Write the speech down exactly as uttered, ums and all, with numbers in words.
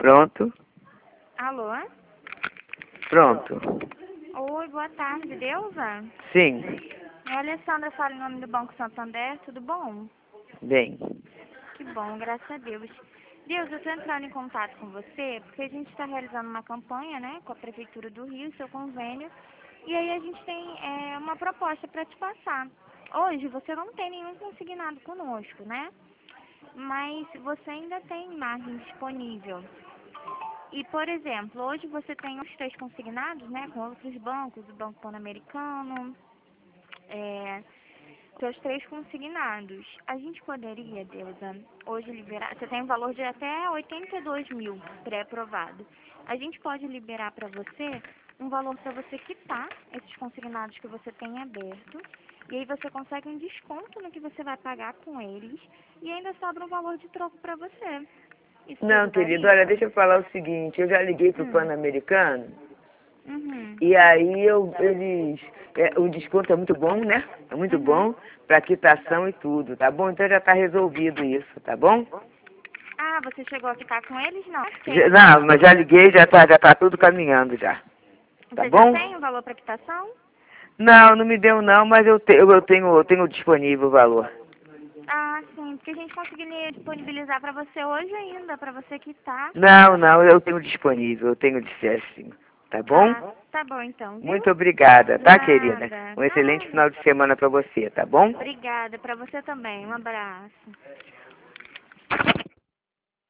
Pronto. Alô? Pronto. Oi, boa tarde, Deusa? Sim. É a Alessandra fala em nome do Banco Santander, tudo bom? Bem. Que bom, graças a Deus. Deus, eu estou entrando em contato com você porque a gente está realizando uma campanha, né, com a Prefeitura do Rio, seu convênio, e aí a gente tem é, uma proposta para te passar. Hoje você não tem nenhum consignado conosco, né? Mas você ainda tem margem disponível. E, por exemplo, hoje você tem os três consignados, né, com outros bancos, o Banco Pan-Americano, é, seus três consignados. A gente poderia, Deusa, hoje liberar, você tem um valor de até oitenta e dois mil pré-aprovado. A gente pode liberar para você um valor para você quitar esses consignados que você tem aberto, e aí você consegue um desconto no que você vai pagar com eles, e ainda sobra um valor de troco para você. Isso te Não, ajudaria? querido, olha, deixa eu falar o seguinte, eu já liguei pro Hum. Pan-Americano, Uhum. e aí eu, eles, é, o desconto é muito bom, né? É muito Uhum. bom para quitação e tudo, tá bom? Então já tá resolvido isso, tá bom? Ah, você chegou a ficar com eles? Não. Já- Tem. não, mas já liguei, já tá, já tá tudo caminhando já, tá Você já bom? tem o valor para quitação? Não, não me deu não, mas eu, te, eu tenho, eu tenho disponível o valor. Ah, sim, porque a gente conseguiria disponibilizar para você hoje ainda, para você quitar. Não, não, eu tenho disponível, eu tenho de ser assim, tá bom? Ah, tá bom então, viu? Muito obrigada, De tá, querida? nada. Um excelente Nada. final de semana para você, tá bom? Obrigada, para você também. Um abraço.